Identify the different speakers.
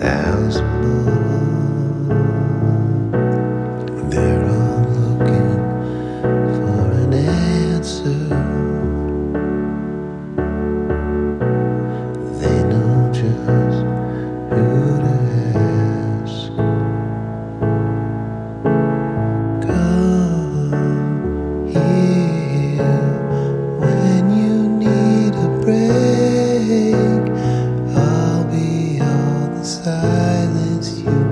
Speaker 1: thousand more. They're all looking for an answer. They know just who to ask. Come here when you need a break. I'll be all the silence you